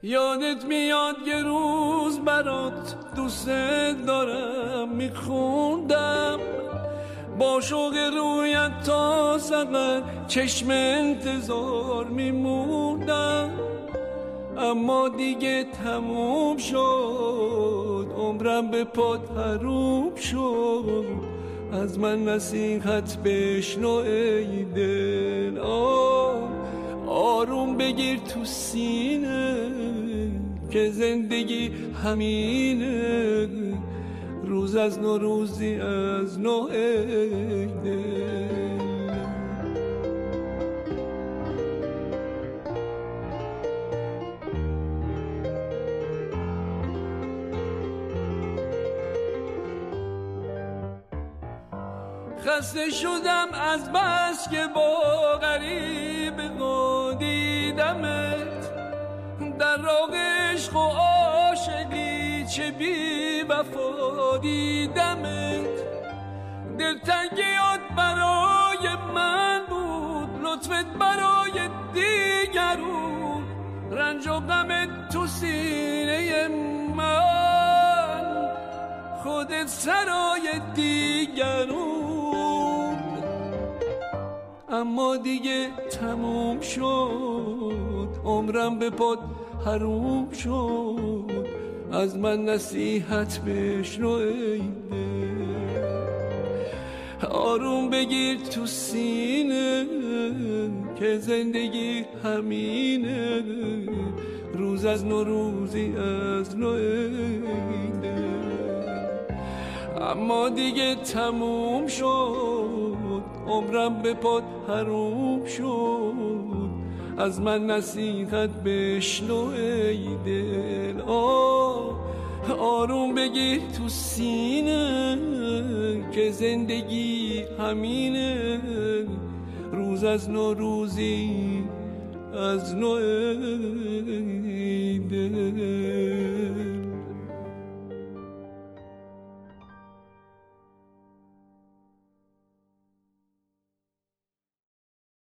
یادت میاد یه روز برات دوست دارم میخوندم، با شوق رویت تا سقر چشم انتظار میموندم، اما دیگه تموم شد، عمرم به پات حروم شد. از من نصیحت بشنو ای دل، آروم بگیر تو سینه که زندگی همینه، روز از نو روزی از نو ای دل. خسته شدم از بس که با غریب دیدمت، در راه عشق و عاشقی چه بی وفا دیدمت. دلتنگیات برای من بود، لطفت برای دیگرون، رنج و غمت تو سینه من، خودت سرای دیگرون. اما دیگه تموم شد، عمرم به پات حروم شد. از من نصیحت بشنو ای دل، آروم بگیر تو سینه که زندگی همینه، روز از نو روزی از نو ای دل. اما دیگه تموم شد، عمرم به پات حروم شد. از من نصیحت بشنو ای دل، آروم بگیر تو سینه که زندگی همینه، روز از نو روزی از نو ای دل.